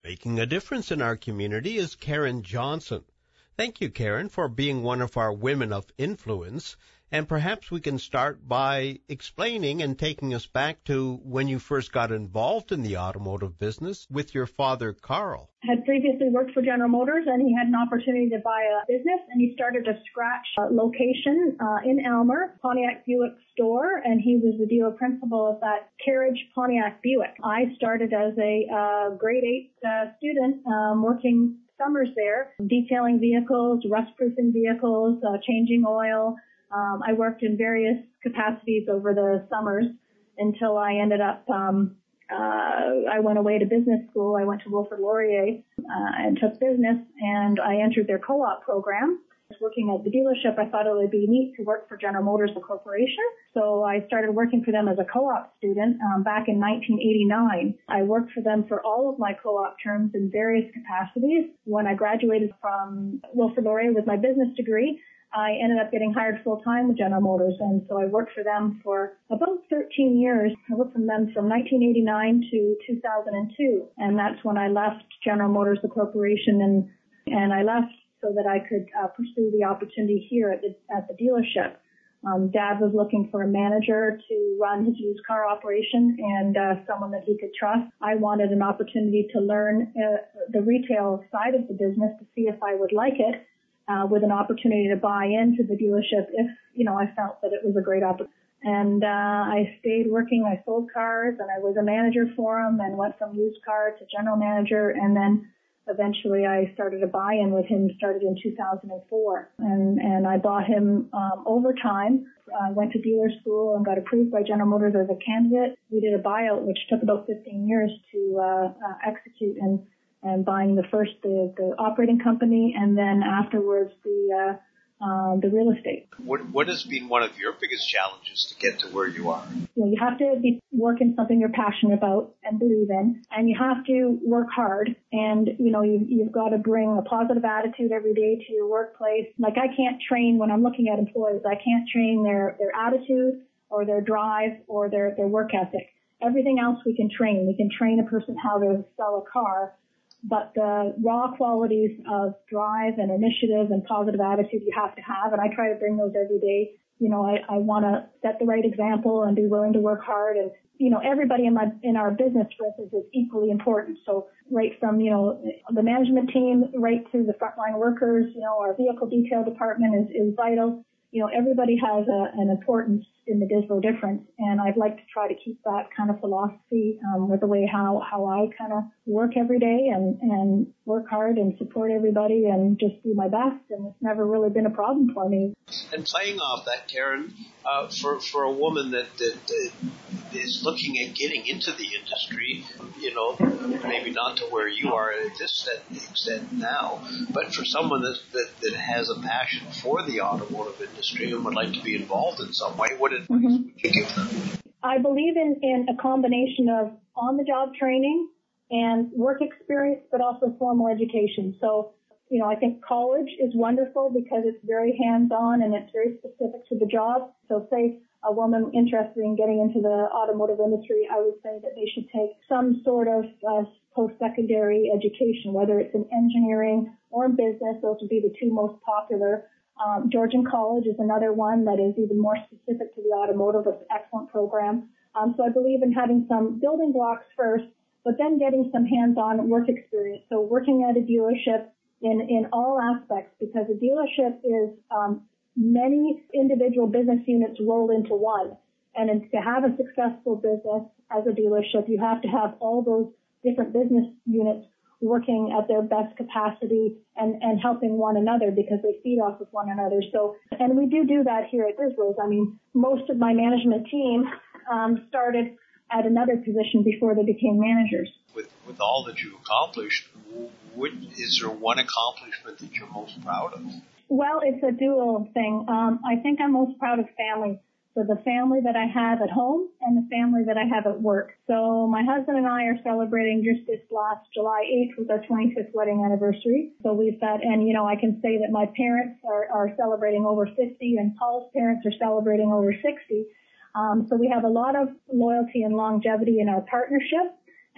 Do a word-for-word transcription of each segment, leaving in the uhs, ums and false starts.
Making a difference in our community is Karen Johnson. Thank you, Karen, for being one of our women of influence. And perhaps we can start by explaining and taking us back to when you first got involved in the automotive business with your father, Carl. I had previously worked for General Motors, and he had an opportunity to buy a business, and he started a scratch uh, location uh, in Aylmer, Pontiac Buick store, and he was the dealer principal of that Carriage Pontiac Buick. I started as a uh, grade eight uh, student um, working summers there, detailing vehicles, rust-proofing vehicles, uh, changing oil. Um, I worked in various capacities over the summers until I ended up, um, uh, I went away to business school. I went to Wilfrid Laurier uh, and took business, and I entered their co-op program. Working at the dealership, I thought it would be neat to work for General Motors, the corporation. So I started working for them as a co-op student um, back in nineteen eighty-nine. I worked for them for all of my co-op terms in various capacities. When I graduated from Wilfrid Laurier with my business degree, I ended up getting hired full-time with General Motors, and so I worked for them for about thirteen years. I worked for them from nineteen eighty-nine to two thousand two, and that's when I left General Motors, the corporation, and and I left so that I could uh, pursue the opportunity here at the, at the dealership. Um, Dad was looking for a manager to run his used car operation and uh, someone that he could trust. I wanted an opportunity to learn uh, the retail side of the business to see if I would like it. Uh, with an opportunity to buy into the dealership if, you know, I felt that it was a great opportunity. And uh, I stayed working. I sold cars, and I was a manager for them, and went from used car to general manager, and then eventually I started a buy-in with him, started in two thousand four. And, and I bought him um, over time. I went to dealer school and got approved by General Motors as a candidate. We did a buyout, which took about fifteen years to uh, uh, execute, and and buying the first, the, the operating company, and then afterwards the uh, um, the real estate. What What has been one of your biggest challenges to get to where you are? You know, you have to be working something you're passionate about and believe in, and you have to work hard, and, you know, you, you've got to bring a positive attitude every day to your workplace. Like, I can't train, when I'm looking at employees, I can't train their, their attitude or their drive or their, their work ethic. Everything else we can train. We can train a person how to sell a car. But the raw qualities of drive and initiative and positive attitude you have to have, and I try to bring those every day. You know, I, I want to set the right example and be willing to work hard. And, you know, everybody in my in our business, for instance, is equally important. So right from, you know, the management team right to the frontline workers, you know, our vehicle detail department is, is vital. You know, everybody has a, an importance in the Disro difference, and I'd like to try to keep that kind of philosophy um, with the way how, how I kind of work every day and, and work hard and support everybody and just do my best, and it's never really been a problem for me. And playing off that, Karen, uh, for, for a woman that, that uh, is looking at getting into the industry, you know, maybe not to where you are at this extent now, but for someone that, that, that has a passion for the automotive industry and would like to be involved in some way, what advice mm-hmm. would you give them? I believe in, in a combination of on-the-job training and work experience, but also formal education. So, you know, I think college is wonderful because it's very hands-on and it's very specific to the job. So say a woman interested in getting into the automotive industry, I would say that they should take some sort of uh, post-secondary education, whether it's in engineering or in business. Those would be the two most popular. Um, Georgian College is another one that is even more specific to the automotive. It's an excellent program. Um, so I believe in having some building blocks first, but then getting some hands-on work experience. So working at a dealership in, in all aspects, because a dealership is um, many individual business units rolled into one. And to have a successful business as a dealership, you have to have all those different business units working at their best capacity and, and helping one another because they feed off of one another. So, and we do do that here at Disros. I mean, most of my management team um, started at another position before they became managers. With with all that you've accomplished, what, is there one accomplishment that you're most proud of? Well, it's a dual thing. Um, I think I'm most proud of family. So the family that I have at home and the family that I have at work. So my husband and I are celebrating just this last July eighth was our twenty-fifth wedding anniversary. So we've got, and you know, I can say that my parents are, are celebrating over fifty and Paul's parents are celebrating over sixty. Um, so we have a lot of loyalty and longevity in our partnership.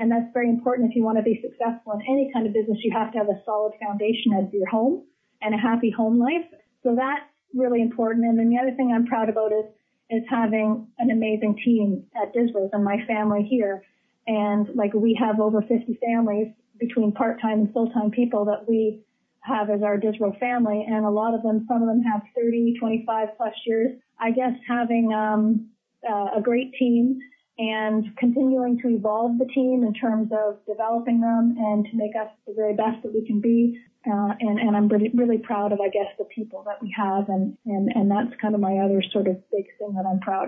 And that's very important if you want to be successful in any kind of business. You have to have a solid foundation as your home and a happy home life. So that's really important. And then the other thing I'm proud about is, is having an amazing team at Disrose and my family here. And like we have over fifty families between part-time and full-time people that we have as our Disrose family. And a lot of them, some of them have thirty, twenty-five plus years. I guess having um, uh, a great team and continuing to evolve the team in terms of developing them and to make us the very best that we can be. Uh, and, and I'm really, really proud of, I guess, the people that we have. And, and, and that's kind of my other sort of big thing that I'm proud of.